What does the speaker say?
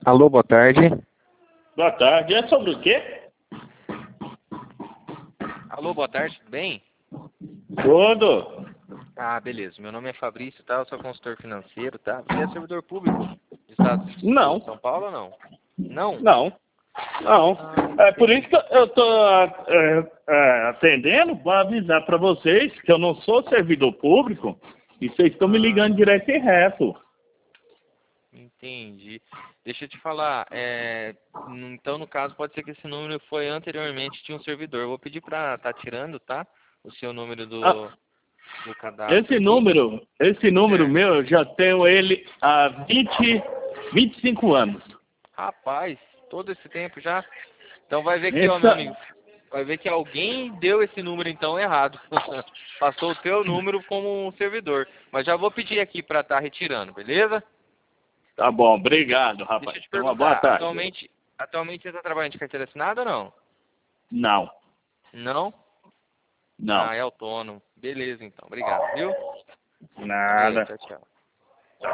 Alô, boa tarde. Boa tarde. É sobre o quê? Alô, boa tarde, tudo bem? Tudo. Ah, beleza. Meu nome é Fabrício, tá? Eu sou consultor financeiro, tá? Você é servidor público do Estado Não. de São Paulo ou não? Não? Não. Não. Ah, É por entendi. isso que eu tô atendendo para avisar para vocês que eu não sou servidor público e vocês estão me Ah, ligando direto e reto. entendi. Deixa eu te falar, então no caso pode ser que esse número foi anteriormente de um servidor. Eu vou pedir pra tá tirando, tá? O seu número Ah, do cadastro aqui. esse número Certo. meu, eu já tenho ele há 25 anos. Rapaz, todo esse tempo já. Então vai ver que, ó, meu Essa, amigo, vai ver que alguém deu esse número então errado. Passou o teu número como um servidor. Mas já vou pedir aqui para estar retirando, beleza? tá bom, obrigado, Deixa rapaz. eu te Tenha uma boa perguntar, tarde. atualmente você está trabalhando de carteira assinada ou não? Não, Não? não. Ah, é autônomo. Beleza então, obrigado, viu? Valeu, Nada. tchau, tchau.